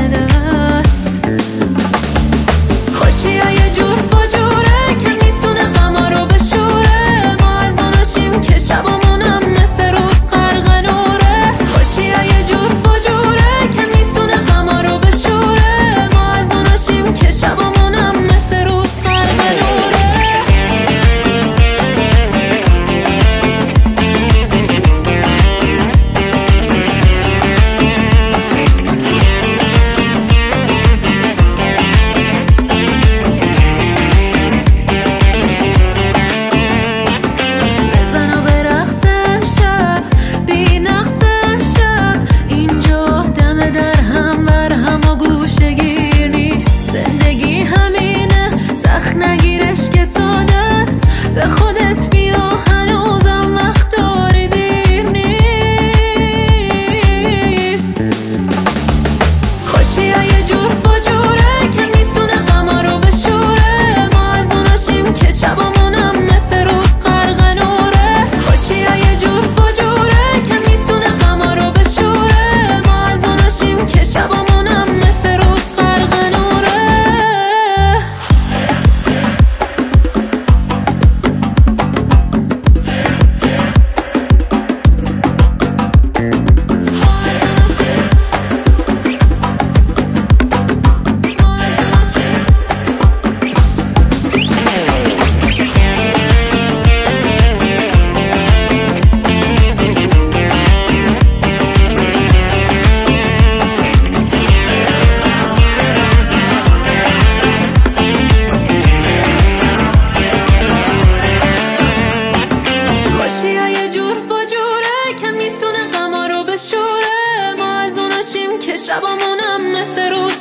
دم دست. خوشی یه جور فجوره که میتونه غما رو بشوره، ما از اوناشیم که شبامونم مثل روز غرق نوره. خوشی یه جور فجوره که میتونه غما رو بشوره، ما از اوناشیم که شبامونم مثل روز غرق نوره. نگیرش که ساده است، به خودت بیا هنوزم وقت داری، دیر نیست. خوشی یه جور فجوره که میتونه غما رو بشوره، ما از اوناشیم که شبامونم مثل روز غرق نوره. خوشی یه جور فجوره که میتونه غما رو بشوره، ما از اوناشیم که شبامونم مثل روز غرق نوره. که شبامونم مثل روز